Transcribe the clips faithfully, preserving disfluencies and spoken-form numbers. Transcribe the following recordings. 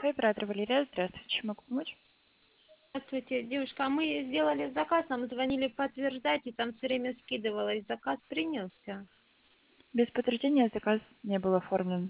кафе оператор Валерия. Здравствуйте, чем могу помочь? Здравствуйте, девушка, а мы сделали заказ, нам звонили подтверждать, и там все время скидывалось. Заказ принялся. Без подтверждения заказ не был оформлен.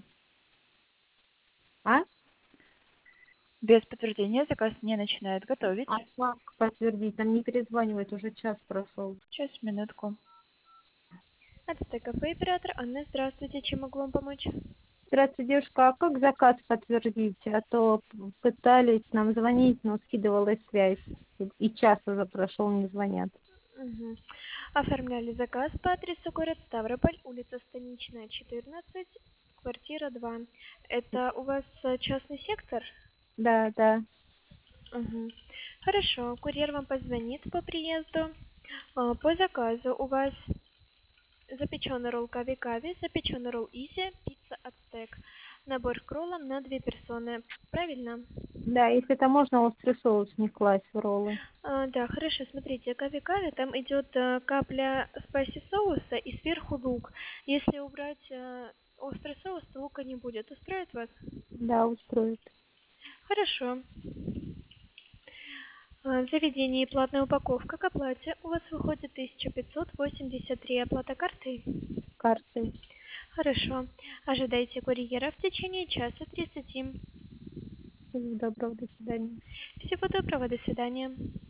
А? Без подтверждения заказ не начинает готовить. А как подтвердить? Там не перезванивает, уже час прошел. Сейчас, минутку. Это кафе оператор Анна. Здравствуйте, чем могу вам помочь? Здравствуйте, девушка, а как заказ подтвердить? А то пытались нам звонить, но скидывалась связь. И час уже прошел, не звонят. Угу. Оформляли заказ по адресу город Ставрополь, улица Станичная, четырнадцать, квартира два. Это у вас э, частный сектор? Да, да. Угу. Хорошо, курьер вам позвонит по приезду. А, По заказу у вас запеченный ролл кави-кави, запеченный ролл изи, пицца ацтек. Набор к роллам на две персоны. Правильно? Да, если это можно, острый соус не класть в роллы. А, да, хорошо, смотрите, кави-кави, там идет э, капля спайси соуса и сверху лук. Если убрать э, острый соус, то лука не будет. Устроит вас? Да, устроит. Хорошо. А, В заведении платная упаковка к оплате у вас выходит тысяча пятьсот восемьдесят три. Оплата картой? Картой. Хорошо. Ожидайте курьера в течение часа тридцати. Всего доброго, до свидания. Всего доброго, до свидания.